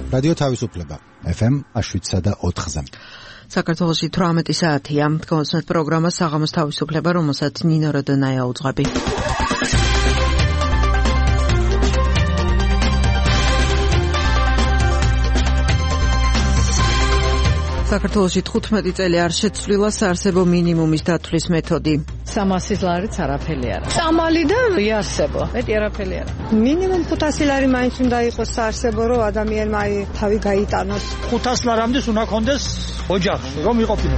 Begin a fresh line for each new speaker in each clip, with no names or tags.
რადიო თავისუფლება FM 7.4-ზე.
საქართველოში 18 საათია. კონსერტ პროგრამა საღამოს თავისუფლება, რომელსაც ნინო როდონაია უძღვები. საქართველოში 15 წელი არ შეცვლილა საარსებო მინიმუმის დათვლის მეთოდი.
300 ლარიც არაფერი არა. წამალი და იარსებო, მეტი არაფერი არა.
მინიმუმ 500 ლარი მაინც უნდა იყოს საარსებო, რომ ადამიანმა თავი გაიტანოს.
500 ლარამდე უნდა კონდეს ოჯახში, რომ იყოფილო.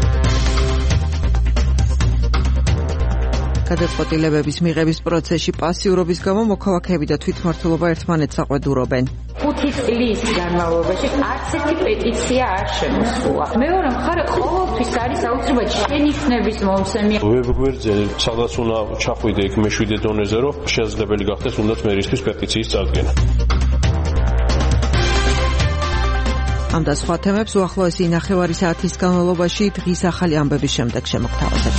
გადაწყვეტილებების მიღების პროცესში პასიურობის გამო მოქალაქეები და თვითმმართველობა ერთმანეთს აყვედურობენ.
5 წლის განმავლობაში არც ერთი პეტიცია არ შემოსულა. მეორე მხარე ყოველთვის არის აუცილებლად შენიშვნების მომცემი.
ვებგვერდზე სადაც უნდა ჩახვიდე იქ მეშვიდე დონეზე, რომ შესაძლებელი გახდეს უნდაც მერისთვის პეტიციის წარდგენა.
ამ და სხვა თემებს უახლოესი ნახევარი საათის განმავლობაში დღის ახალი ამბების შემდეგ შემოგთავაზებთ.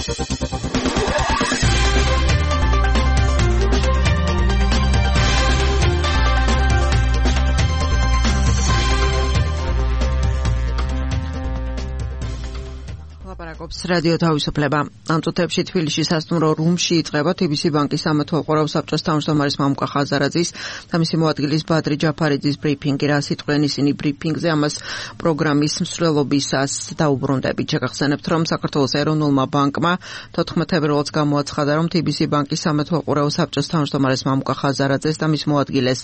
რადიო თავისუფლება. ამ წუთებში თბილისში სასტუმრო რუმში იწყება TBC ბანკის სამეთვალყურეო საბჭოს თავმჯდომარის მამუკა ხაზარაძის და მისი მოადგილის ბადრი ჯაფარიძის ბრიფინგი. რა სიტყვენ ისინი ბრიფინგზე, ამას პროგრამის მსვლელობისას დაუბრუნდებით. შეგახსენებთ, რომ საქართველოს ეროვნულმა ბანკმა 14 თებერვალს გამოაცხადა, რომ TBC ბანკის სამეთვალყურეო საბჭოს თავმჯდომარის მამუკა ხაზარაძეს და მის მოადგილეს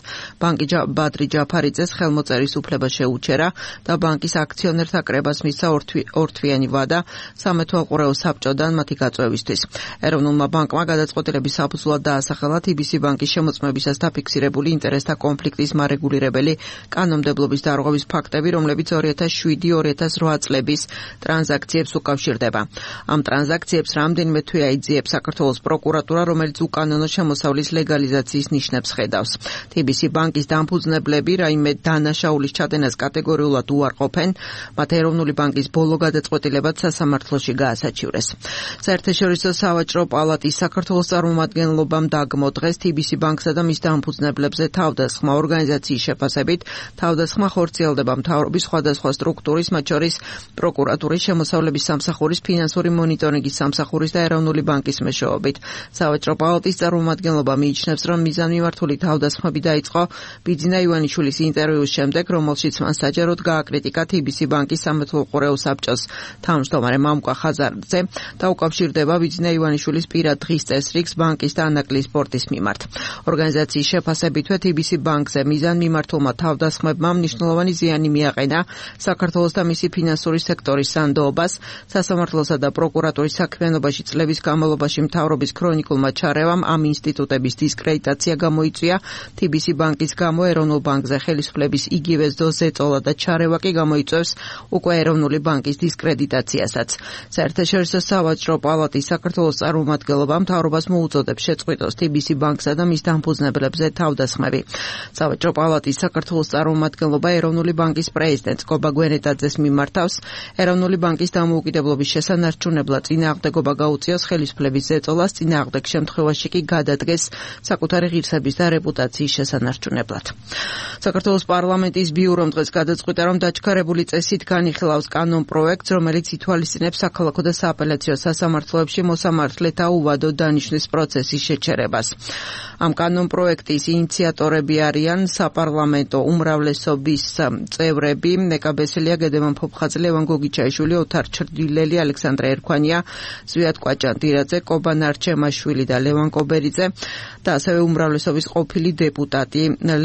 ბადრი ჯაფარიძეს ხელმოწერის უფლება შეუჩერა და ბანკის აქციონერთა კრებას მისცა ორთვიანი ვადა სამეთვალყურეო საბჭოდან მათი გაწევისთვის. ეროვნულმა ბანკმა გადაწყვეტილების საფუძვლად დაასახელა TBC ბანკის შემოწმებისას დაფიქსირებული ინტერესთა კონფლიქტის მარეგულირებელი კანონმდებლობის დარღვევის ფაქტები, რომლებიც 2007-2008 წლების ტრანზაქციებს უკავშირდება. ამ ტრანზაქციებს რამდენიმე თვე აიძიებს საქართველოს პროკურატურა, რომელიც უკანონო შემოსავლის ლეგალიზაციის ნიშნებს ხედავს. TBC ბანკის დამფუძნებლები რაიმე დანაშაულის ჩადენას კატეგორიულად უარყოფენ, მათ ეროვნული ბანკის ბოლო გადაწყვეტილებაც სასამართლოში გაასაჩივრეს. საერთაშორისო სავაჭრო პალატის საქართველოს წარმომადგენლობამ დაგმო დღეს TBC ბანკსა და მის დამფუძნებლებზე თავდასხმა. ორგანიზაციის შეფასებით თავდასხმა ხორციელდება მთავრობის სხვადასხვა სტრუქტურის, მათ შორის პროკურატურის, შემოსავლების სამსახურის, ფინანსური მონიტორინგის სამსახურის და ეროვნული ბანკის მეშვეობით. სავაჭრო პალატის წარმომადგენლობა მიიჩნევს, რომ მიზანმიმართული თავდასხმები დაიწყო ბიძინა ივანიშვილის ინტერვიუს შემდეგ, რომელშიც მან საჯაროდ გააკრიტიკა TBC ბანკის სამეთვალყურეო საბჭოს თავმჯდომარე მამუკა ხაზარაძე და უკავშირდება ბიძინა ივანიშვილის პირად დღის წესრიგს ბანკის და ანაკლის სპორტის მიმართ. ორგანიზაციის შეფასებითვე TBC ბანკზე მიზანმიმართულმა თავდასხმებმა მნიშვნელოვანი ზიანი მიაყენა საქართველოს და მისი ფინანსური სექტორის სანდოობას. სასამართლოსა და პროკურატურის საქმიანობაში წლების განმავლობაში მთავრობის ქრონიკულმა ჩარევამ ამ ინსტიტუტების დისკრედიტაცია გამოიწვია. TBC ბანკის გამო ეროვნულ ბანკზე ხელისუფლების იგივე ზეწოლა და ჩარევა კი გამოიწვევს უკვე ეროვნული ბანკის დისკრედიტაციასაც. საერთაშორისო სავაჭრო პალატის საქართველოს წარმომადგენლობა მთავრობას მოუწოდებს შეწყვიტოს TBC ბანკსა და მის დამფუძნებლებზე თავდასხმები. სავაჭრო პალატის საქართველოს წარმომადგენლობა ეროვნული ბანკის პრეზიდენტს კობა გვენეტაძეს მიმართავს. ეროვნული ბანკის დამოუკიდებლობის შესანარჩუნებლად წინააღმდეგობა გაუწიოს ხელისუფლების ზეწოლას, წინააღმდეგ შემთხვევაში კი გადადგეს საკუთარი ღირსების და რეპუტაციის შესანარჩუნებლად. საქართველოს პარლამენტის ბიურომ დღეს გადაწყვიტა, რომ დაჩქარებული წესით განიხილავს კანონპროექტს, რომელიც ითვალისწინებს საქალაქო და სააპელაციო სასამართლოებში მოსამართლეთა უვადო დანიშვნის პროცესის შეჩერებას. ამ კანონპროექტის ინიციატორები არიან საპარლამენტო უმრავლესობის წევრები ნეკა ბესელია, გედემან ფოფხაძე, ლევან გოგიჩაიშვილი, ოთარ ჩრდილელი, ალექსანდრე ერქვანია, ზვიად კვაჭანდირაძე, კობა ნარჩემაშვილი და ლევან კობერიძე და ასევე უმრავლესობის ყოფილი დეპუტატი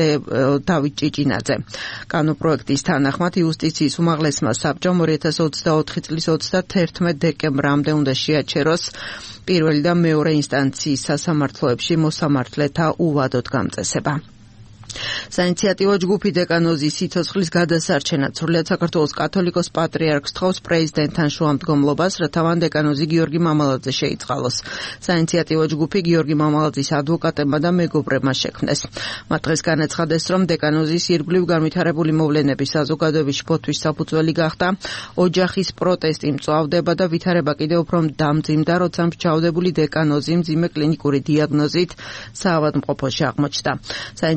დავით ჭიჭინაძე. კანონპროექტის თანახმად იუსტიციის უმაღლესმა საბჭომ 2024 წლის 31 დეკემბრამდე უნდა შეაჩეროს პირველი და მეორე ინსტანციის სასამართლოებში მოსამართლეთა უვადოდ გამწესება. საინიციატივო ჯგუფი დეკანოზის სიცოცხლის გადასარჩენად სრულიად საქართველოს კათოლიკოს პატრიარქს თხოვს პრეზიდენტთან შუამდგომლობას, რათა მან დეკანოზი გიორგი მამალაძე შეიწყალოს. საინიციატივო ჯგუფი გიორგი მამალაძის ადვოკატებმა და მეგობრებმა შექმნეს. მათ დღეს განაცხადეს, რომ დეკანოზის ირგვლივ განვითარებული მოვლენების საზოგადოების შფოთვის საფუძველი გახდა, ოჯახის პროტესტი მწვავდება და ვითარება კიდევ უფრო დამძიმდა, როცა მსჯავრდებული დეკანოზი მძიმე კლინიკური დიაგნოზით საავადმყოფოში აღმოჩნდა. საინიციატივო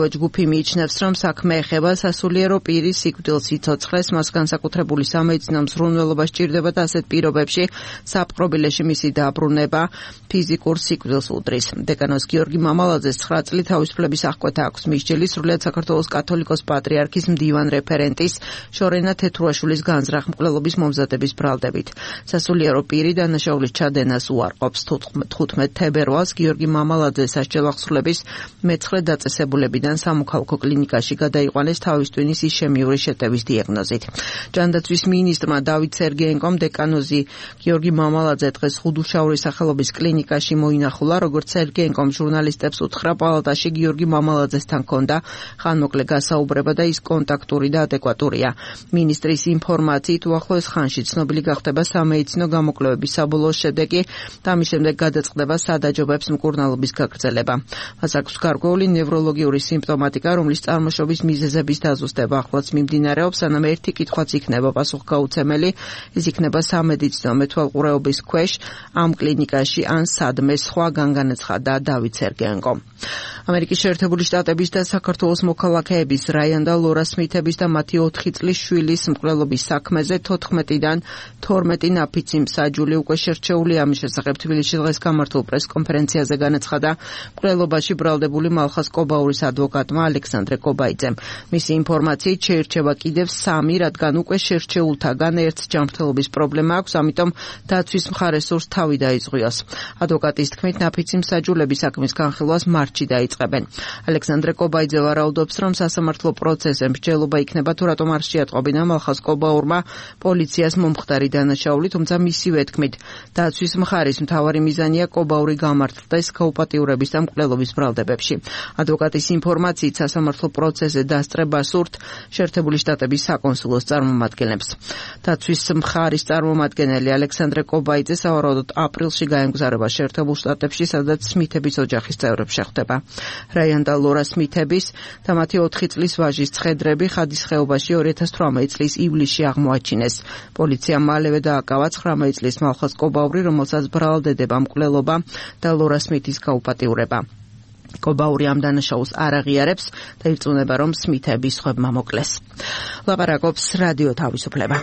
სამართლებრივი ჯგუფი მიიჩნევს, რომ საქმე ეხება სასულიერო პირის სიკვდილს სიცოცხლეს, მას განსაკუთრებული სამედიცინო მზრუნველობა სჭირდება და ასეთ პირობებში საპყრობილეში მისი დაბრუნება ფიზიკურ სიკვდილს უდრის. დეკანოზ გიორგი მამალაძეს 9 წლით თავისუფლების აღკვეთა აქვს მისჯილი სრულიად საქართველოს კათოლიკოს პატრიარქის მდივან რეფერენტის შორენა თეთრუაშვილის განზრახ მკვლელობის მომზადების ბრალდებით. სასულიერო პირი დანაშაულის ჩადენას უარყოფს. 15 თებერვალს გიორგი მამალაძე სასჯელ აღსრულების მე-9 დაწესებულებიდან სამოქალაქო კლინიკაში გადაიყვანეს თავის ტვინის ისჩემიური შეტევის დიაგნოზით. ჯანდაცვის მინისტრმა დავით სერგეენკომ დეკანოზი გიორგი მამალაძე დღეს ხუდუშაურის სახელობის კლინიკაში მოინახულა, როგორც სერგეენკომ ჟურნალისტებს უთხრა, პალატაში გიორგი მამალაძესთან ჰქონდა ხანმოკლე გასაუბრება და ის კონტაქტური და ადეკვატურია. მინისტრის ინფორმაციით უახლოეს ხანში ცნობილი გახდება სამედიცინო გამოკვლევების საბოლოო შედეგი და ამის შემდეგ გადაწყდება სადაჯობებს მკურნალობის გაგრძელება. მას აქვს გარკვეული ნევროლოგიური სიმპტომატიკა, რომლის წარმოშობის მიზეზების დაზუსტება ახლაც მიმდინარეობს, სანამ ერთი კითხვაც იქნება პასუხგაუცემელი, ის იქნება სამედიცინო მეთვალყურეობის ქვეშ ამ კლინიკაში ან სადმე, სხვა განაცხადა დავით სერგეენკომ. ამერიკის შეერთებული შტატების და საქართველოს მოქალაქეების რაიან და ლორა სმითების და მათი 4 წლის შვილის მკვლელობის საქმეზე 14-დან 12 ნაფიცი მსაჯული უკვე შერჩეული. ამის შესახებ თბილისში დღეს გამართულ პრესკონფერენციაზე განაცხადა მკვლელობაში ბრალდებული მალხაზ კობაურის ადვოკატმა ალექსანდრე კობაიძემ. მისი ინფორმაციით შეირჩება კიდევ 3, რადგან უკვე შერჩეულთაგან ერთს ჯანმრთელობის პრობლემა აქვს, ამიტომ დაცვის მხარეს სურს თავი დაიწვიოს. ადვოკატის თქმით, ნაფიცი მსაჯულები საქმის განხილვას მარტში დაიწყებენ. ალექსანდრე კობაიძე ვარაუდობს, რომ სასამართლო პროცესზე მსჯელობა იქნება თუ რატომ არ შეატყობინა მალხაზ კობაურმა პოლიციას მომხდარი დანაშაული, თუმცა მისივე თქმით, დაცვის მხარის მთავარი მიზანია კობაური გამართლდეს გაუპატიურების და მკვლელობის ბრალდებებში. ადვოკატის ინფორმაციით სასამართლო პროცესზე დასწრება სურთ შეერთებული შტატების საკონსულოს წარმომადგენლებს. დაცვის მხარის წარმომადგენელი ალექსანდრე კობაიძე სავარაუდოდ აპრილში გაემგზავრება შეერთებულ შტატებში, სადაც სმითების ოჯახის წევრებს შეხვდება. რაიან და ლორა სმითების და მათი 4 წლის ვაჟის ცხედრები ხადის ხეობაში 2018 წლის ივლისში აღმოაჩინეს. პოლიციამ მალევე დააკავა 19 წლის მალხაზ კობაური, რომელსაც ბრალდება მკვლელობა და ლორა სმითის გაუპატიურება. კობაური ამ დანაშაულს არ აღიარებს და ირწმუნება, რომ სმითები სხვებმა მოკლეს. ლაპარაკობს რადიო თავისუფლება.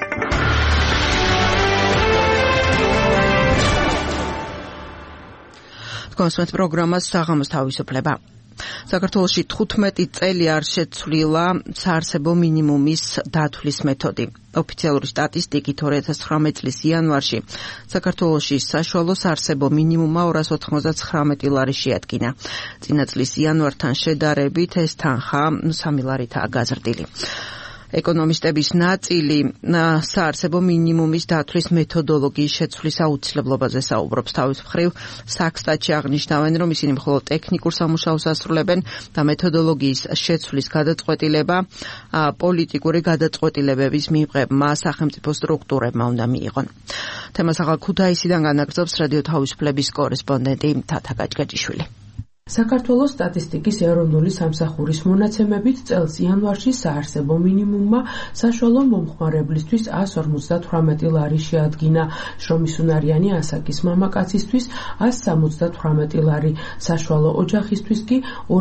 კონსვენთ პროგრამას საღამოს თავისუფლება. საქართველოში 15 წელი არ შეცვლილა საარსებო მინიმუმის დათვლის მეთოდი. ოფიციალური სტატისტიკით 2019 წლის იანვარში საქართველოში საშუალო საარსებო მინიმუმმა 299 ლარი შეადგინა. წინა წლის იანვართან შედარებით ეს თანხა 3 ლარითაა გაზრდილი. ეკონომისტების ნაწილი საარსებო მინიმუმის დათვლის მეთოდოლოგიის შეცვლის აუცილებლობაზე საუბრობს. თავის მხრივ საქსტატში აღნიშნავენ, რომ ისინი მხოლოდ ტექნიკურ სამუშაოს ასრულებენ და მეთოდოლოგიის შეცვლის გადაწყვეტილება პოლიტიკური გადაწყვეტილებების მიღებმა სახელმწიფო სტრუქტურებმა უნდა მიიღონ. თემას ახალ ქუთაისიდან განაგრძობს რადიო თავისუფლების კორესპონდენტი თათა გაჭგაჭიშვილი.
საქართველოს სტატისტიკის ეროვნული სამსახურის მონაცემებით წელს იანვარში საარსებო მინიმუმმა საშუალო მომხმარებლისთვის 158 ლარი შეადგინა, შრომისუნარიანი ასაკის მამაკაცისთვის 178 ლარი, საშუალო ოჯახისთვის კი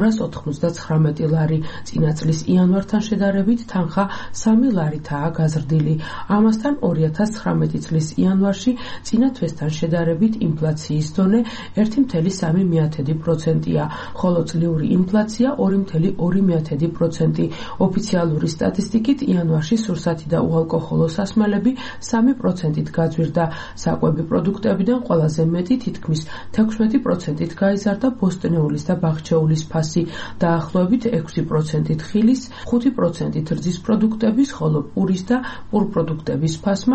299 ლარი. წინა წლის იანვართან შედარებით თანხა 3 ლარითაა გაზრდილი. ამასთან 2019 წლის იანვარში წინა თვესთან შედარებით ინფლაციის დონე 1,3%-ია. ხოლო წლიური ინფლაცია 2,2%. ოფიციალური სტატისტიკით იანვარში სურსათი და უალკოჰოლო სასმელები 3%-ით გაძვირდა. საკვები პროდუქტებიდან ყველაზე მეტი, თითქმის 16%-ით გაიზარდა ბოსტნეულის და ბაღჩეულის ფასი, დაახლოებით 6%-ით ხილის, 5%-ით რძის პროდუქტების, ხოლო პურის და პურპროდუქტების ფასმა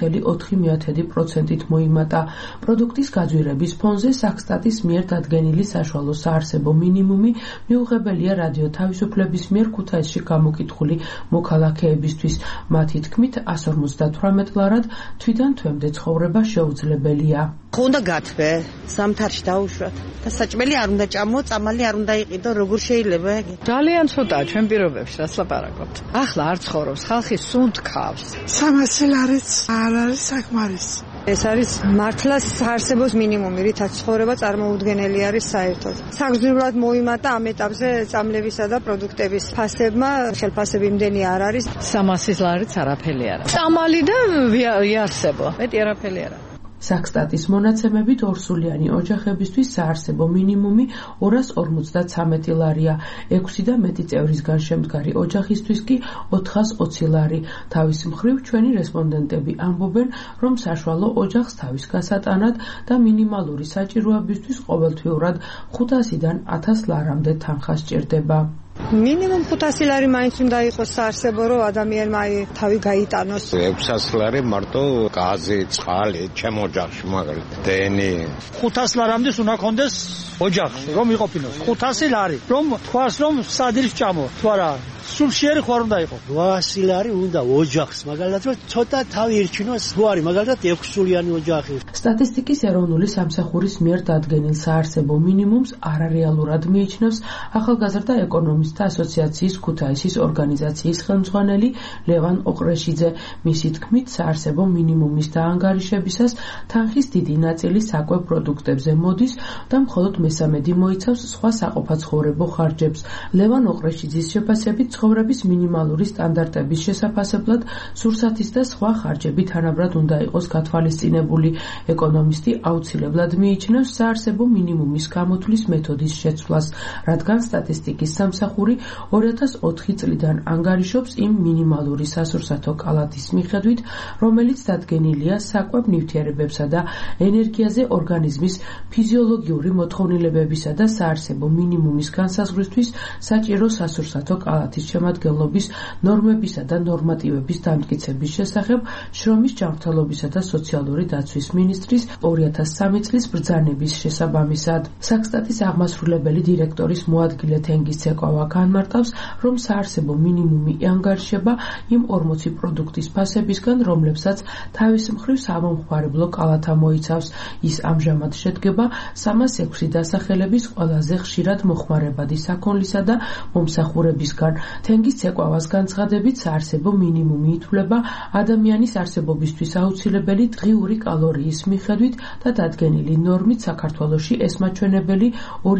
1,4%-ით მოიმატა. პროდუქტის გაძვირების ფონზე საქსტატის მიერ დადგენილი საშუალო საარსებო მინიმუმი მიუღებელია რადიო თავისუფლების მიერ ქუთაისში გამოკითხული მოქალაქეებისთვის. მათი თქმით 158 ლარად თვიდან თვემდე ცხოვრება შეუძლებელია.
უნდა გათვე, სამთარში დაუშვათ და საჭმელი არ უნდა ჭამო, წამალი არ უნდა იყიდო, როგორ შეიძლება?
ძალიან ცოტაა ჩვენ პირობებში, რაც ლაპარაკობთ. ახლა არ ცხოვრობს, ხალხი სუნთქავს.
300 ლარიც არ არის საკმარისი.
ეს არის მართლაც არსებობს მინიმუმი, რითაც ცხოვრება წარმოუდგენელი არის საერთოდ. საგრძნობლად მოიმატა ამ ეტაპზე წამლებისა და პროდუქტების ფასებმა, ხელფასები იმდენი არ არის.
300 ლარიც არაფერი არა. წამალი და იარსებო. მეტი არაფერი არა.
საქსტატის მონაცემებით ორსულიანი ოჯახებისთვის საარსებო მინიმუმი 253 ლარია, 6 და მეტი წევრისგან შემდგარი ოჯახისთვის კი 420 ლარი. თავის მხრივ ჩვენი რესპონდენტები ამბობენ, რომ საშუალო ოჯახს თავის გასატანად და მინიმალური საჭიროებისთვის ყოველთვიურად 500-დან 1000 ლარამდე თანხა სჭირდება.
მინიმუმ 500 ლარი მაინც უნდა იყოს საარსებო, რომ ადამიანმა თავი გაიტანოს.
600 ლარი მარტო გაზი, წყალი, ჩემ ოჯახში მაგალითად დენი.
500 ლარამდე უნდა კონდეს ოჯახში, რომ იყოფინოს. 500 ლარი, რომ თქვას, რომ სადილს ჭამო, თუ არა, სულშიერი ხوار უნდა იყო.
800 ლარი უნდა ოჯახს, მაგალითად, რომ ცოტა თავი ირჩინოს, თუ არის მაგალითად 6 სულიანი ოჯახი.
სტატისტიკის ეროვნული სამსახურის მიერ დადგენილ საარსებო მინიმუმს არარეალურად მიიჩნევს ახალგაზრდა ეკონომისტთა ასოციაციის ქუთაისის ორგანიზაციის ხელმძღვანელი ლევან ოყრეშიძე. მისი თქმით, საარსებო მინიმუმის დაანგარიშებისას თანხის დიდი ნაწილი საკვებ პროდუქტებზე მოდის და მხოლოდ მესამედი მოიცავს სხვა საყოფაცხოვრებო ხარჯებს. ლევან ოყრეშიძის შეფასებით, ცხოვრების მინიმალური სტანდარტების შესაფასებლად სურსათის და სხვა ხარჯები თანაბრად უნდა იყოს გათვალისწინებული. ეკონომისტი აუცილებლად მიიჩნევს საარსებო მინიმუმის გამოთვლის მეთოდის შეცვლას, რადგან სტატისტიკის სამსახური 2004 წლიდან ანგარიშობს იმ მინიმალური სასურსათო კალათის მიხედვით, რომელიც დადგენილია საკვებ ნივთიერებებსა და ენერგიაზე ორგანიზმის ფიზიოლოგიური მოთხოვნილებებისა და საარსებო მინიმუმის განსაზღვრისთვის საჭირო სასურსათო კალათის შემადგენლობის ნორმებისა და ნორმატივების დამტკიცების შესახებ შრომის ჯანმრთელობისა და სოციალური დაცვის მინისტრის 2003 წლის ბრძანების შესაბამისად. საქსტატის აღმასრულებელი დირექტორის მოადგილე თენგიზ ცეკვავა განმარტავს, რომ საარსებო მინიმუმი ანგარიშება იმ 40 პროდუქტის ფასებისგან, რომლებსაც თავის მხრივ სამომხმარებლო კალათა მოიცავს. ის ამჟამად შედგება 306 დასახელების ყველაზე ხშირად მოხმარებადი საქონლისა და მომსახურებისგან. თენგიზ ცეკვავას განცხადებით, საარსებო მინიმუმი ითვლება ადამიანის არსებობისთვის აუცილებელი დღიური კალორიის მიხედვით და დადგენილი ნორმით საქართველოში ეს მაჩვენებელი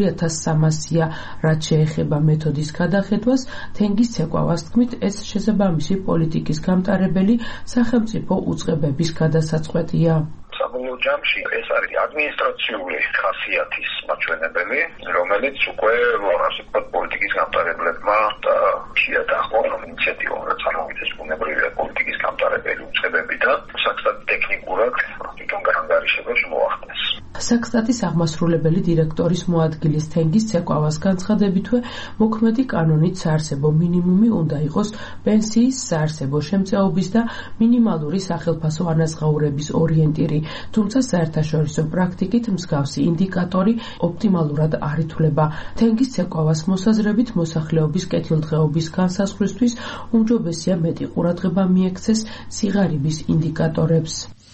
2300-ია. რაც შეეხება მეთოდის გადახედვას, თენგიზ ცეკვავას თქმით, ეს შესაბამისი პოლიტიკის გამტარებელი სახელმწიფო უწყებების გადასაწყვეტია.
საბოლოო ჯამში ეს არის ადმინისტრაციული ხასიათის მაჩვენებელი, რომელიც უკვე ასე ვთქვათ პოლიტიკის გამტარებლებმა და ხშირად ახლა ინიციატივა რაც ამოვიდეს ბუნებრივია პოლიტიკის გამტარებელი უწყებებიდან საქსტატ ტექნიკურად თვითონ გაანგარიშებას მოახდენს.
საქსტატის აღმასრულებელი დირექტორის მოადგილის თენგიზ ცეკვავას განცხადებითვე, მოქმედი კანონით საარსებო მინიმუმი უნდა იყოს პენსიის, საარსებო შემწეობის და მინიმალური სახელფასო ანაზღაურების ორიენტირი, თუმცა საერთაშორისო პრაქტიკით მსგავსი ინდიკატორი ოპტიმალურად არ ითვლება. თენგიზ ცეკვავას მოსაზრებით, მოსახლეობის კეთილდღეობის განსაზღვრისთვის უმჯობესია მეტი ყურადღება მიექცეს სიღარიბის ინდიკატორებს.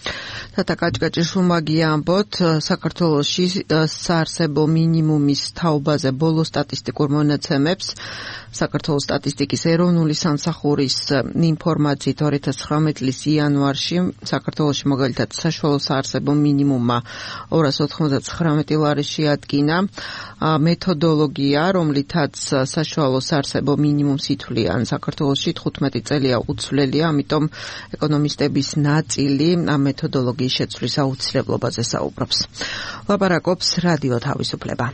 თათა კაჭკაჭიშვილმა გიამბოთ, საქართველოში საარსებო მინიმუმის თაობაზე ბოლო სტატისტიკურ მონაცემებს საქართველოს სტატისტიკის ეროვნული სამსახურის ინფორმაციით 2019 წლის იანვარში საქართველოში მაგალითად საშუალო საარსებო მინიმუმმა 299 ლარი შეადგინა. მეთოდოლოგია, რომლითაც საშუალო საარსებო მინიმუმს ითვლიან საქართველოში 15 წელია უცვლელია, ამიტომ ეკონომისტების ნაწილი ამ მეთოდოლოგიის შეცვლის აუცილებლობაზე საუბრობს. ლაპარაკობს რადიო თავისუფლება.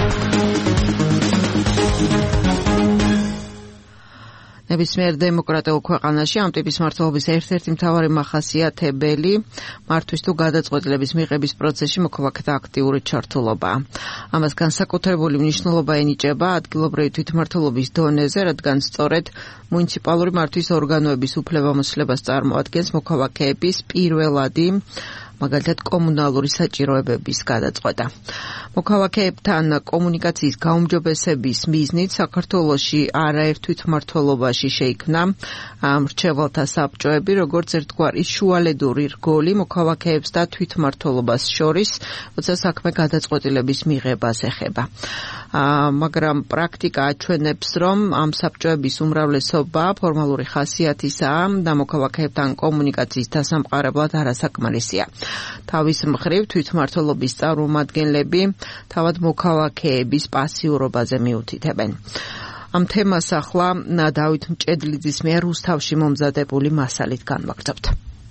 ნებისმიერ დემოკრატიულ ქვეყანაში ამ ტიპის მმართველობის ერთ-ერთი მთავარი მახასიათებელი მართვის თუ გადაწყვეტილების მიღების პროცესში მოქალაქეთა აქტიური ჩართულობაა. ამას განსაკუთრებული მნიშვნელობა ენიჭება ადგილობრივი თვითმმართველობის დონეზე, რადგან სწორედ მუნიციპალური მართვის ორგანოების უფლებამოსილებას წარმოადგენს მოქალაქეების პირველადი მაგალითად კომუნალური საჭიროებების გადაწყვეტა. მოქალაქეებთან კომუნიკაციის გაუმჯობესების მიზნით საქართველოში არაერთ თვითმმართველობაში შეიქმნა მრჩეველთა საბჭოები, როგორც ერთგვარი შუალედური რგოლი მოქალაქეებს და თვითმმართველობას შორის, როცა საქმე გადაწყვეტილების მიღებას ეხება. მაგრამ პრაქტიკა აჩვენებს, რომ ამ საბჭოების უმრავლესობა ფორმალური ხასიათისაა და მოქალაქეებთან კომუნიკაციის დასამყარებლად არასაკმარისია. თავის მხრივ თვითმმართველობის წარმომადგენლები თავად მოქალაქეების პასიურობაზე მიუთითებენ. ამ თემას ახლა დავით მჭედლიძის მიერ რუსთავში მომზადებული მასალით განვაგრძობთ.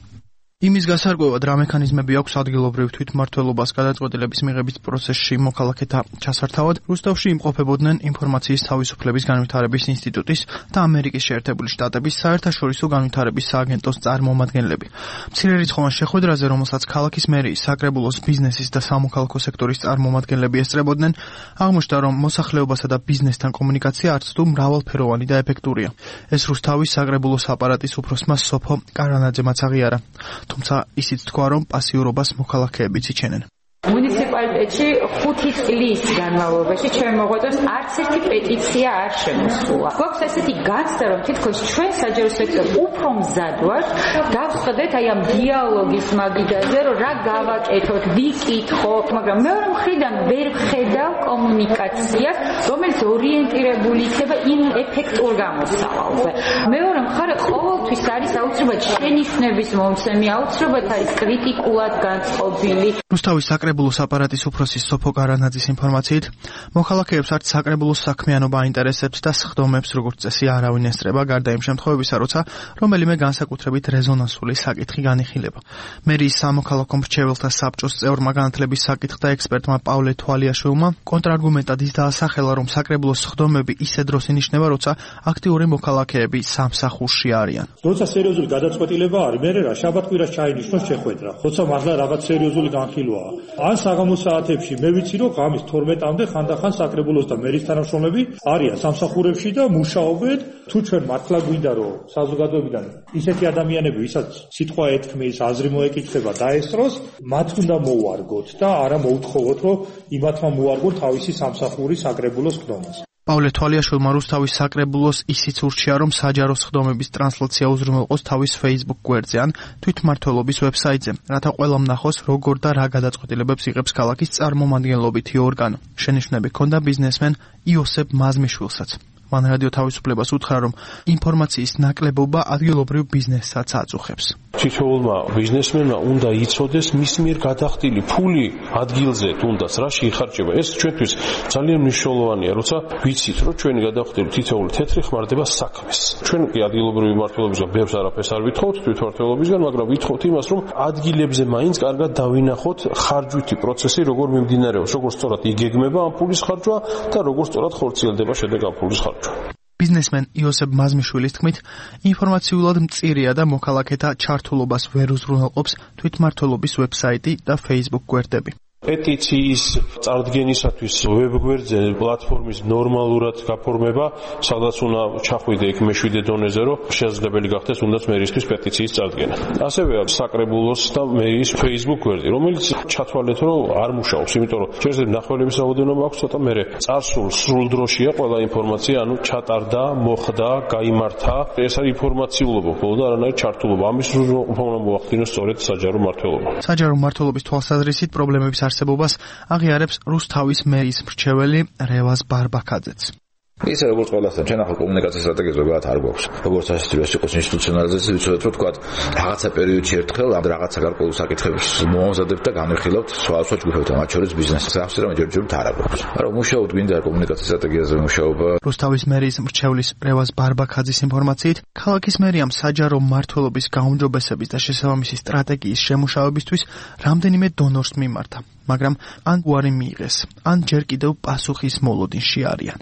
იმის გასარკვევად რა მექანიზმები აქვს ადგილობრივ თვითმმართველობას გადაწყვეტილების მიღების პროცესში მოქალაქეთა ჩასართავად, რუსთავში იმყოფებოდნენ ინფორმაციის თავისუფლების განვითარების ინსტიტუტის და ამერიკის შეერთებული შტატების საერთაშორისო განვითარების სააგენტოს წარმომადგენლები. მცირერიცხოვან შეხვედრაზე, რომელსაც ქალაქის მერიის, საკრებულოს, ბიზნესის და სამოქალაქო სექტორის წარმომადგენლები ესწრებოდნენ, აღმოჩნდა, რომ მოსახლეობასა და ბიზნესთან კომუნიკაცია არც თუ მრავალფეროვანი და ეფექტურია. ეს რუსთავის საკრებულოს აპარატის უფროსმა სოფო კარანაძემაც აღიარა. თუმცა ისიც თქვა, რომ პასიურობას მოქალაქეებიც იჩენენ.
მუნიციპალიტეტში 5 წლის განმავლობაში ჩვენ მოღვაწეებს არც ერთი პეტიცია არ შემოსულა. გვაქვს ესეთი განცდა, რომ თითქოს ჩვენ საჯარო სექტორი უფრო მზად ვართ დავსხდეთ აი ამ დიალოგის მაგიდაზე, რომ რა გავაკეთოთ, ვიკითხო, მაგრამ მეორე მხრიდან ვერ ვხედავ კომუნიკაციას, რომელიც ორიენტირებული იქნება იმ ეფექტურ გამოსავალზე. მეორე მხარე ყოველთვის არის აუცილებლად შენიშვნების მომცემი, აუცილებლად არის კრიტიკულად განწყობილი.
რუსთავის საკრებულოს აპარატის უფროსის სოფო კარანაძის ინფორმაციით, მოქალაქეებს არც საკრებულოს საქმიანობა აინტერესებს და სხდომებს როგორც წესი არავინ ესწრება, გარდა იმ შემთხვევებისა, როცა რომელიმე განსაკუთრებით რეზონანსული საკითხი განიხილება. მერიის სამოქალაქო მრჩეველთა საბჭოს წევრმა განათლების საკითხთა ექსპერტმა პავლე თვალიაშვილმა კონტრარგუმენტად ის დაასახელა, რომ საკრებულოს სხდომები ისე დროს ინიშნება, როცა აქტიური მოქალაქეები სამსახურში არიან.
როცა სერიოზული გადაწყვეტილება არის, მე რა შაბათ-კვირას ჩაინიშნოს შეხვედრა. როცა მართლა რაღაც სერიოზული განხილვაა. ან საღამო საათებში მე ვიცი, რომ ღამის 12-მდე ხანდახან საკრებულოს და მერის თანამშრომლები არიან სამსახურებში და მუშაობენ. თუ ჩვენ მართლა გვინდა, რომ საზოგადოებიდან ისეთი ადამიანები, ვისაც სიტყვა ეთქმის, აზრი მოეკითხება, დაესწროს, მათ უნდა მოვარგოთ და არა მოუთხოვოთ, რომ იმათმა მოარგონ თავისი სამსახური საკრებულოს ხდომას.
პავლე თვალიაშვილმა რუსთავის საკრებულოს ისიც ურჩია, რომ საჯარო სხდომების ტრანსლაცია უზრუნველყოს თავის Facebook გვერდზე ან თვითმმართველობის ვებსაიტზე, რათა ყველამ ნახოს, როგორ და რა გადაწყვეტილებებს იღებს ქალაქის წარმომადგენლობითი ორგანო. შენიშვნები ჰქონდა ბიზნესმენ იოსებ მაზმიშვილსაც. მან რადიო თავისუფლებას უთხრა, რომ ინფორმაციის ნაკლებობა ადგილობრივ ბიზნესსაც აწუხებს.
თითოეულმა ბიზნესმენმა უნდა იცოდეს მის მიერ გადახდილი ფული ადგილზე თუნდაც რაში იხარჯება. ეს ჩვენთვის ძალიან მნიშვნელოვანია, როცა ვიცით, რომ ჩვენი გადახდილი თითოეული თეთრი ხმარდება საქმეს. ჩვენ კი ადგილობრივი მმართველობისგან ბევრს არაფერს არ ვითხოვთ თვითმმართველობისგან, მაგრამ ვითხოვთ იმას, რომ ადგილებზე მაინც კარგად დავინახოთ ხარჯვითი პროცესი, როგორ მიმდინარეობს, როგორ სწორად იგეგმება ამ ფულის ხარჯვა და როგორ სწორად ხორციელდება შედეგ ამ ფულის ხარჯვა.
ბიზნესმენ იოსებ მაზმიშვილის თქმით, ინფორმაციულად მწირია და მოქალაქეთა ჩართულობას ვერ უზრუნველყოფს თვითმმართველობის ვებსაიტი და Facebook გვერდები.
პეტიციის წარდგენისათვის ვებგვერდზე პლატფორმის ნორმალურად გაფორმება, სადაც უნდა ჩახვიდე იქ მეშვიდე დონეზე, რომ შესაძლებელი გახდეს თუნდაც მერისთვის პეტიციის წარდგენა. ასევე საკრებულოს და მერის Facebook გვერდი, რომელიც ჩათვალეთ, რომ არ მუშაობს, იმიტომ რომ შეიძლება მნახველების რაოდენობა აქვს ცოტა, მერე წარსულ სრულ დროშია ყველა ინფორმაცია, ანუ ჩატარდა, მოხდა, გაიმართა. ეს არის ინფორმაციულობა, მხოლოდ არანაირი ჩართულობა. ამის უნდა მოახდინოს სწორედ საჯარო მმართველობა.
საჯარო მმართველობის თვალსაზრისით პრობლემების არსებობას აღიარებს რუსთავის მერის მრჩეველი რევაზ ბარბაქაძეც.
ისე როგორც ყველასთან, ჩვენ ახლა კომუნიკაციის სტრატეგია ზოგადად არ გვაქვს. როგორც ასეთივე იყოს ინსტიტუციონალიზაცია, ვიცოდეთ, რომ თქვა რაღაცა პერიოდში ერთხელ ამ რაღაცა გარკვეულ საკითხებს მომზადებთ და განვიხილავთ სხვა ჯგუფებთან, მათ შორის ბიზნესს. ამ სიტყვით ჯერჯერობით არ გვაქვს. მაგრამ მუშაობთ გვინდა კომუნიკაციის სტრატეგიაზე მუშაობა.
რუსთავის მერის მრჩევლის რევაზ ბარბაქაძის ინფორმაციით, ქალაქის მერიამ საჯარო მმართველობის გაუმჯობესების და შესაბამისი სტრატეგიის შემუშავებისთვის რამდენიმე დონორს მიმართა, მაგრამ ან უარი მიიღეს, ან ჯერ კიდევ პასუხის მოლოდინში არიან.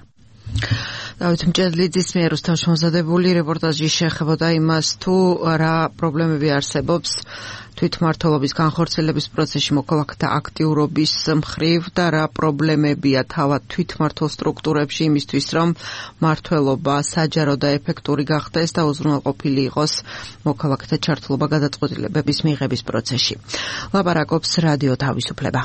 დავით მჭედლიძის მიერ რუსთავში მომზადებული რეპორტაჟი შეეხებოდა იმას, თუ რა პრობლემები არსებობს თვითმმართველობის განხორციელების პროცესში მოქალაქეთა აქტიურობის მხრივ და რა პრობლემებია თავად თვითმმართველ სტრუქტურებში იმისთვის, რომ მმართველობა საჯარო და ეფექტური გახდეს და უზრუნველყოფილი იყოს მოქალაქეთა ჩართულობა გადაწყვეტილებების მიღების პროცესში. ლაპარაკობს რადიო თავისუფლება.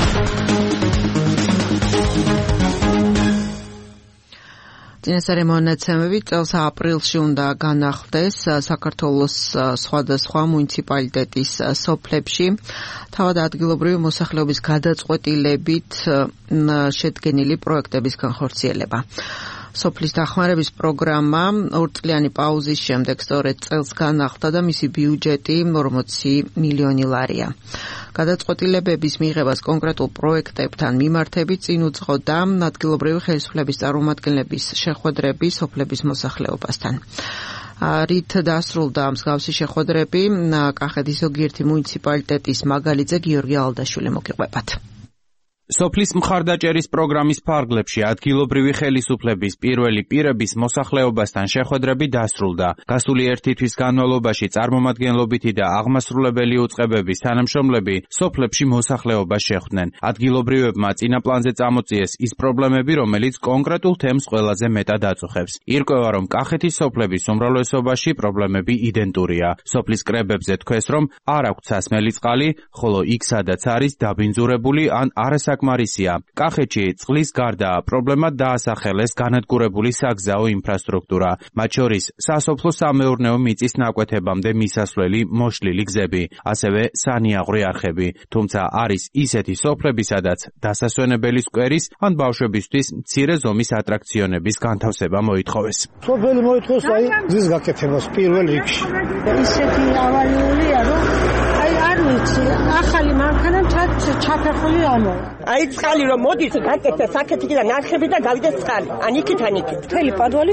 წინასწარი მონაცემები წელს აპრილში უნდა განახლდეს საქართველოს სხვადასხვა მუნიციპალიტეტის სოფლებში თავად ადგილობრივი მოსახლეობის გადაწყვეტილებით შედგენილი პროექტების განხორციელება. სოფლის დახმარების პროგრამა ორწლიანი პაუზის შემდეგ სწორედ წელს განახლდა და მისი ბიუჯეტი 40 მილიონი ლარია. გადაწყვეტილებების მიღებას კონკრეტულ პროექტებთან მიმართებით წინ უძღოდა ადგილობრივი ხელისუფლების წარმომადგენლების შეხვედრები სოფლების მოსახლეობასთან. რით დასრულდა მსგავსი შეხვედრები კახეთის ზოგიერთი მუნიციპალიტეტის მაგალითზე გიორგი ალდაშვილი მოგიყვებათ.
სოფლის მხარდაჭერის პროგრამის ფარგლებში ადგილობრივი ხელისუფლების პირველი პირების მოსახლეობასთან შეხვედრები დასრულდა. გასული ერთი თვის განმავლობაში წარმომადგენლობითი და აღმასრულებელი უწყებების თანამშრომლები სოფლებში მოსახლეობას შეხვდნენ. ადგილობრივებმა წინა პლანზე წამოწიეს ის პრობლემები, რომელიც კონკრეტულ თემს ყველაზე მეტად აწუხებს. ირკვევა, რომ კახეთის სოფლების უმრავლესობაში პრობლემები იდენტურია. სოფლის კრებებზე თქვეს, რომ არ აქვთ სასმელი წყალი, ხოლო იქ, სადაც არის დაბინძურებული ან არასაკმარისია. კახეთში წყლის გარდა პრობლემად დაასახელეს განადგურებული საგზაო ინფრასტრუქტურა, მათ შორის სასოფლო-სამეურნეო მიწის ნაკვეთებამდე მისასვლელი მოშლილი გზები, ასევე სანიაღვრე არხები. თუმცა არის ისეთი სოფლები, სადაც დასასვენებელი სკვერის ან ბავშვებისთვის მცირე ზომის ატრაქციონების განთავსება მოითხოვეს.
სოფელი მოითხოვეს აი გზის გაკეთებას პირველ რიგში.
ისეთი ავალიულია, რომ არ ვიცი, ახალი მანქანა ჩაფეხული ამო.
აი წყალი რომ მოდის გაკეთეს აქეთიდან არხები და გავიდეს წყალი. ან იქით ან იქით.
მთელი პადვალი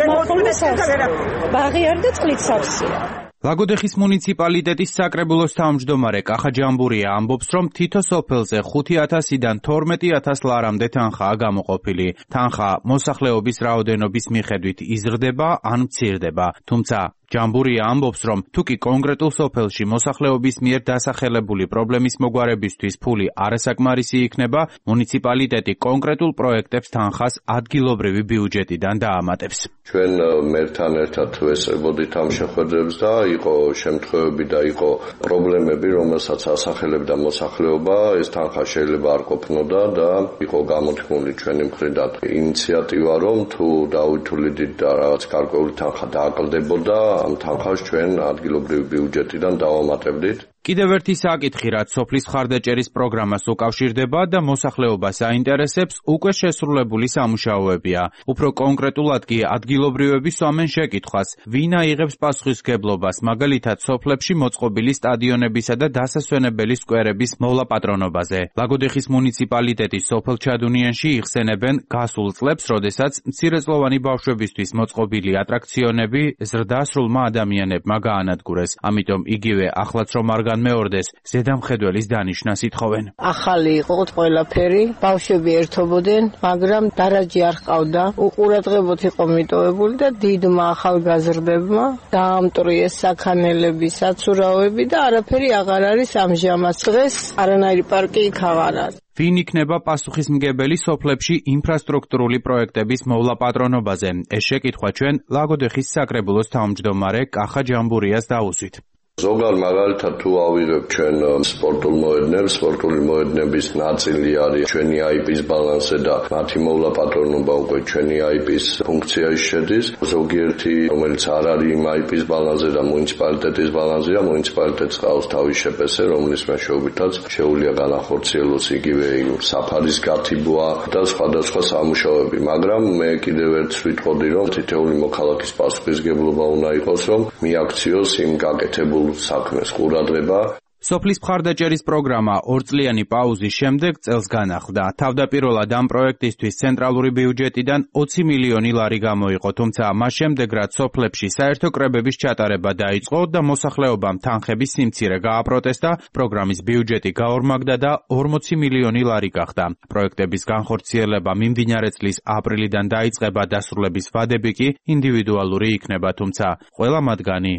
ბაღი არ და წყლით სავსეა.
ლაგოდეხის მუნიციპალიტეტის საკრებულოს თავმჯდომარე კახა ჯამბურია ამბობს, რომ თითო სოფელზე 5,000-დან 12,000 ლარამდე თანხაა გამოყოფილი. თანხა მოსახლეობის რაოდენობის მიხედვით იზრდება ან მცირდება. თუმცა ჯამბურია ამბობს, რომ თუკი კონკრეტულ სოფელში მოსახლეობის მიერ დასახელებული პრობლემის მოგვარებისთვის ფული არასაკმარისი იქნება, მუნიციპალიტეტი კონკრეტულ პროექტებს თანხას ადგილობრივი ბიუჯეტიდან დაამატებს.
ჩვენ მერთან ერთად ვესწრებოდით ამ შეხვედრებს და იყო შემთხვევები და იყო პრობლემები, რომელსაც ასახელებდა მოსახლეობა, ეს თანხა შეიძლება არ ყოფნოდა და იყო გამოთქმული ჩვენი მხრიდან ინიციატივა, რომ თუ დავითვლიდით და რაღაც გარკვეული თანხა დააკლდებოდა, ამ თანხას ჩვენ ადგილობრივი ბიუჯეტიდან დავამატებდით.
კიდევ ერთი საკითხი, რაც სოფლის მხარდაჭერის პროგრამას უკავშირდება და მოსახლეობას აინტერესებს, უკვე შესრულებული სამუშაოებია. უფრო კონკრეტულად კი ადგილობრივები სვამენ შეკითხვას, ვინ აიღებს პასუხისმგებლობას, მაგალითად სოფლებში მოწყობილი სტადიონებისა და დასასვენებელი სკვერების მოვლაპატრონობაზე. ლაგოდეხის მუნიციპალიტეტის სოფელ ჩადუნიანში იხსენებენ გასულ წლებს, როდესაც მცირეწლოვანი ბავშვებისთვის მოწყობილი ატრაქციონები ზრდასრულმა ადამიანებმა გაანადგურეს. ამიტომ იგივე ახლაც რომ არ მეორდეს ზედამხედველის დანიშნას ითხოვენ.
ახალი იყო ყველაფერი, ბავშვები ერთობოდნენ, მაგრამ დარაჯი არ ჰყავდა. უყურადღებოთ იყო მიტოვებული და დიდმა ახალგაზრდებმა დაამტვრიეს საქანელები, საცურაოები და არაფერი აღარ არის ამჟამად. დღეს არანაირი პარკი იქ აღარ არის.
ვინ იქნება პასუხისმგებელი სოფლებში ინფრასტრუქტურული პროექტების მოვლაპატრონობაზე? ეს შეკითხვა ჩვენ ლაგოდეხის საკრებულოს თავმჯდომარე კახა ჯამბურიას დაუსვით.
ზოგადად მაგალითად თუ ავიღებ ჩვენ სპორტულ მოედნებს, სპორტული მოედნების ნაწილი არის ჩვენი IP-ის ბალანსზე და მათი მოვლაპატრონობა უკვე ჩვენი IP-ის ფუნქციაში შედის. ზოგიერთი, რომელიც არ არის იმ IP-ის ბალანსზე და მუნიციპალიტეტის ბალანსზეა, მუნიციპალიტეტს ყავს თავის შეპს, რომლის მეშვეობითაც შეუძლია განახორციელოს იგივე საფარის გათიბვა და სხვადასხვა სამუშაოები. მაგრამ მე კიდევ ერთხელ ვიტყოდი, რომ თითოეული მოქალაქის პასუხისმგებლობა უნდა იყოს, რომ მიაქციოს იმ გაკეთებულ საქმეს ყურადღება.
სოფლის მხარდაჭერის პროგრამა ორწლიანი პაუზის შემდეგ წელს განახლდა. თავდაპირველად ამ პროექტისთვის ცენტრალური ბიუჯეტიდან 20 მილიონი ლარი გამოიყო, თუმცა მას შემდეგ რაც სოფლებში საერთო კრებების ჩატარება დაიწყო და მოსახლეობამ თანხების სიმცირე გააპროტესტა, პროგრამის ბიუჯეტი გაორმაგდა და 40 მილიონი ლარი გახდა. პროექტების განხორციელება მიმდინარე წლის აპრილიდან დაიწყება, დასრულების ვადები კი ინდივიდუალური იქნება, თუმცა ყველა მათგანი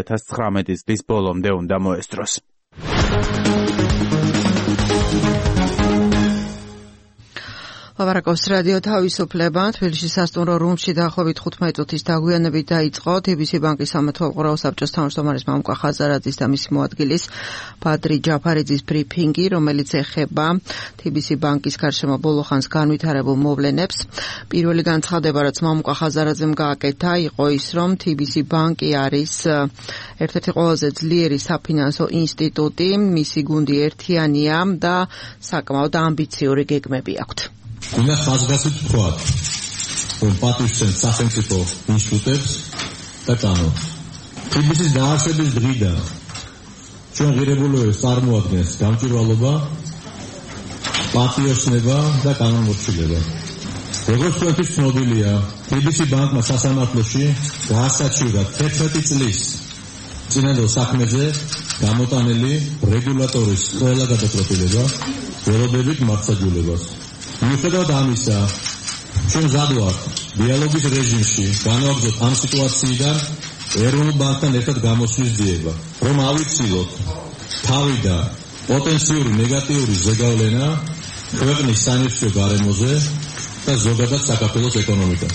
2019 წლის ბოლომდე უნდა მოესწროს.
ლაპარაკობს რადიო თავისუფლება. თბილისში სასტუმრო რუმში დაახლოებით 15 წუთის დაგვიანებით დაიწყო TBC ბანკის სამეთვალყურაო საბჭოს თავმჯდომარის მამუკა ხაზარაძის და მისი მოადგილის ბადრი ჯაფარიძის ბრიფინგი, რომელიც ეხება TBC ბანკის გარშემო ბოლო ხანს განვითარებულ მოვლენებს. პირველი განცხადება, რაც მამუკა ხაზარაძემ გააკეთა, იყო ის, რომ TBC ბანკი არის ერთ-ერთი ყველაზე ძლიერი საფინანსო ინსტიტუტი, მისი გუნდი ერთიანია და საკმაოდ ამბიციური გეგმები აქვთ.
უნდა ხაზგასით ვთქვათ, რომ პატივსცემს სახელმწიფო ინსტიტუტებს და კანონს. TBC-ის დაარსების დღიდან ჩვენ ღირებულებებს წარმოადგენს გამჭვირვალობა, პატიოსნება და კანონმორჩილება. როგორც თქვენთვის ცნობილია, TBC ბანკმა სასამართლოში გაასაჩივრა 11 წლის წინანდელ საქმეზე გამოტანილი რეგულატორის ყველა გადაწყვეტილება, ველოდებით მართლმსაჯულებას. მიუხედავად ამისა, ჩვენ მზად ვართ დიალოგის რეჟიმში განვაგრძოთ ამ სიტუაციიდან ეროვნულ ბანკთან ერთად გამოსვლის ძიება, რომ ავიცილოთ თავი და პოტენციური ნეგატიური ზეგავლენა ქვეყნის სანირჩეო გარემოზე და ზოგადად საქართველოს ეკონომიკას.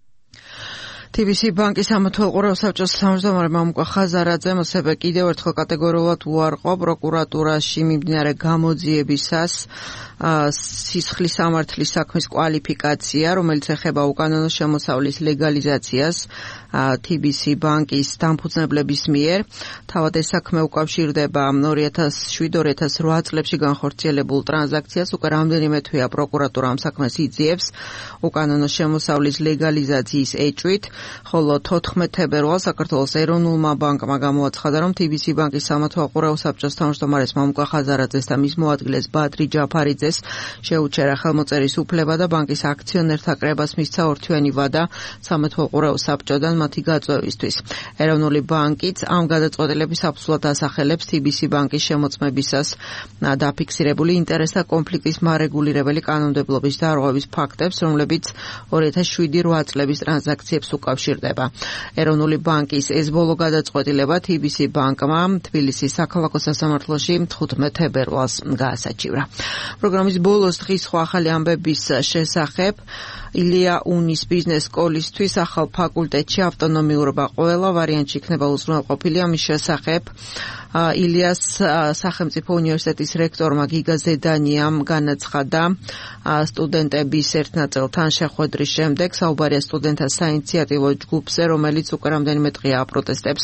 TBC ბანკის სამმართველო საბჭოს თავმჯდომარე მამუკა ხაზარაძე მოსებე კიდევ ერთხელ კატეგორიულად უარყო პროკურატურაში მიმდინარე გამოძიებისას სისხლის სამართლის საქმის კვალიფიკაცია, რომელიც ეხება უკანონო შემოსავლის ლეგალიზაციას TBC ბანკის დამფუძნებლების მიერ. თავად ეს საქმე უკავშირდება 2007-2008 წლებში განხორციელებულ ტრანზაქციას. უკვე რამდენიმე თვეა პროკურატურა ამ საქმეს იძიებს უკანონო შემოსავლის ლეგალიზაციის ეჭვით, ხოლო 14 თებერვალს საქართველოს ეროვნულმა ბანკმა გამოაცხადა, რომ TBC ბანკის სამმართველო საბჭოს თავმჯდომარეს მამუკა ხაზარაძეს და მის მოადგილეს ბადრი ჯაფარიძეს შეუჩერა ხელმოწერის უფლება და ბანკის აქციონერთა კრებას მისცა ორთვიანი ვადა სამმართველო საბჭოდან მათი გაწვევისთვის. ეროვნული ბანკიც ამ გადაწყვეტილების აბსოლუტურად ასახელებს TBC ბანკის შემოწმებისას დაფიქსირებული ინტერესთა კონფლიქტის მარეგულირებელი კანონმდებლობის დარღვევის ფაქტებს, რომლებიც 2007-8 წლების ტრანზაქციებს უკავშირდება. ეროვნული ბანკის ეს ბოლო გადაწყვეტილება TBC ბანკმა თბილისის საქალაქო სასამართლოში 15 თებერვალს გაასაჩივრა. პროგრამის ბოლოს დღის სხვა ახალი ამბების შესახებ ილია უნის ბიზნეს სკოლისთვის ახალ ფაკულტეტში ავტონომიურობა ყველა ვარიანტში იქნება უზრუნველყოფილი. ამის შესახებ ილიას სახელმწიფო უნივერსიტეტის რექტორმა გიგა ზედანიამ განაცხადა სტუდენტების ერთ ნაწილთან შეხვედრის შემდეგ. საუბარია სტუდენტთა საინიციატივო ჯგუფზე, რომელიც უკვე რამდენიმე დღეა აპროტესტებს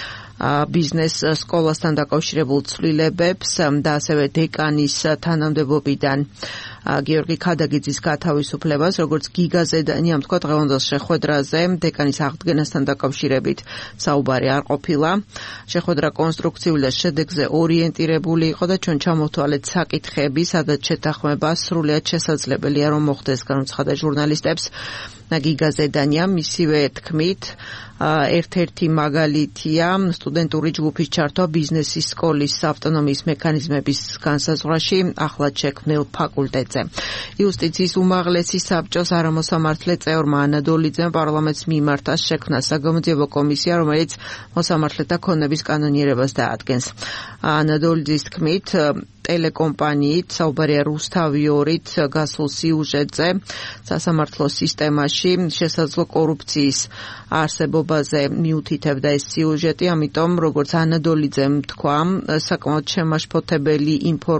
ბიზნეს სკოლასთან დაკავშირებულ ცვლილებებს და ასევე დეკანის თანამდებობიდან გიორგი ქადაგიძის გათავისუფლებას, როგორც გიგა ზედანიამ თქვა დღევანდელ შეხვედრაზე, დეკანის აღდგენასთან დაკავშირებით საუბარი არ ყოფილა. შეხვედრა კონსტრუქციული და შედეგზე ორიენტირებული იყო და ჩვენ ჩამოვთვალეთ საკითხები, სადაც შეთანხმება სრულიად შესაძლებელია რომ მოხდეს, განუცხადა ჟურნალისტებს გიგა ზედანიამ. მისივე თქმით, ერთ-ერთი მაგალითია სტუდენტური ჯგუფის ჩართვა ბიზნესის სკოლის ავტონომიის მექანიზმების განსაზღვრაში ახლად შექმნილ ფაკულტეტზე. იუსტიციის უმაღლესი საბჭოს არამოსამართლე წევრმა ანა დოლიძემ პარლამენტს მიმართა შექმნა საგამოძიებო კომისია, რომელიც მოსამართლეთა ქონების კანონიერებას დაადგენს. ანა დოლიძის თქმით, ტელეკომპანიით საუბარია რუსთავიორით გასულ სიუჟეტზე სასამართლო სისტემაში შესაძლო კორუფციის არსებობაზე მიუთითებდა ეს სიუჟეტი, ამიტომ როგორც ანა დოლიძემ თქვა, საკმაოდ შემაშფოთებელი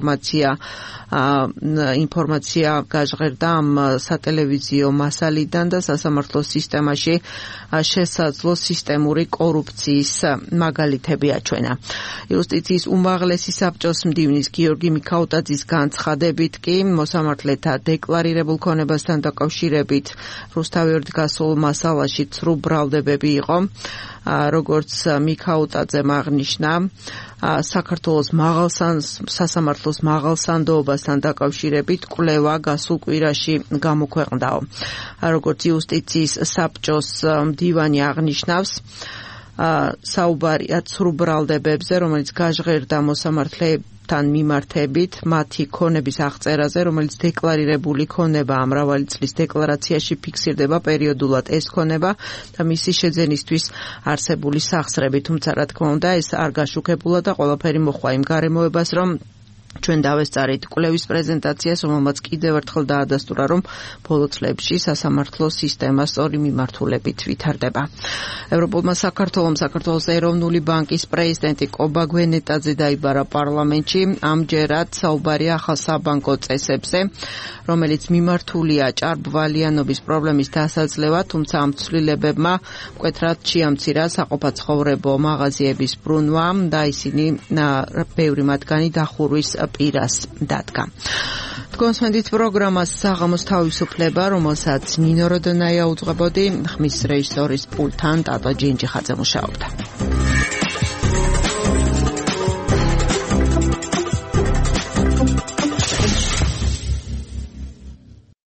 ინფორმაცია გაჟღერდა ამ სატელევიზიო მასალიდან და სასამართლო სისტემაში შესაძლო სისტემური კორუფციის მაგალითები აჩვენა. იუსტიციის უმაღლესი საბჭოს მდივნის გიორგი მიქაუტაძის განცხადებით კი მოსამართლეთა დეკლარირებულ ქონებასთან დაკავშირებით რუსთავიორით გასულ მასალაში ცრუ ბრალდებები იყო. როგორც მიქაუტაძემ აღნიშნა, საქართველოს სასამართლოს მაღალსანდოობასთან დაკავშირებით კვლევა გასულ კვირაში გამოქვეყნდაო. როგორც იუსტიციის საბჭოს მდივანი აღნიშნავს, საუბარია ცრუ ბრალდებებზე, რომელიც გაჟღერდა მოსამართლეებთან მიმართებით მათი ქონების აღწერაზე, რომელიც დეკლარირებული ქონებაა, მრავალი წლის დეკლარაციაში ფიქსირდება პერიოდულად ეს ქონება და მისი შეძენისთვის არსებული სახსრები, თუმცა რა თქმა უნდა ეს არ გაშუქებულა და ყველაფერი მოხდა იმ გარემოებას, რომ ჩვენ დავესწარით კვლევის პრეზენტაციას, რომელმაც კიდევ ერთხელ დაადასტურა, რომ ბოლო წლებში სასამართლო სისტემა სწორი მიმართულებით ვითარდება. ევროპულმა საქართველოს ეროვნული ბანკის პრეზიდენტი კობა გვენეტაძე დაიბარა პარლამენტში. ამჯერად საუბარია ახალ საბანკო წესებზე, რომელიც მიმართულია ჭარბვალიანობის პრობლემის დასაძლევად, თუმცა ამ ცვლილებებმა მკვეთრად შეამცირა საყოფაცხოვრებო მაღაზიების ბრუნვა და ისინი ბევრი მათგანი დახურვის პირას დადგა. თქვენსმენდით პროგრამას საღამოს თავისუფლება, რომელსაც ნინო როდონაია უძღვებოდი, ხმის რეჟისორის პულტთან ტატო ჯინჯიხაძე მუშაობდა.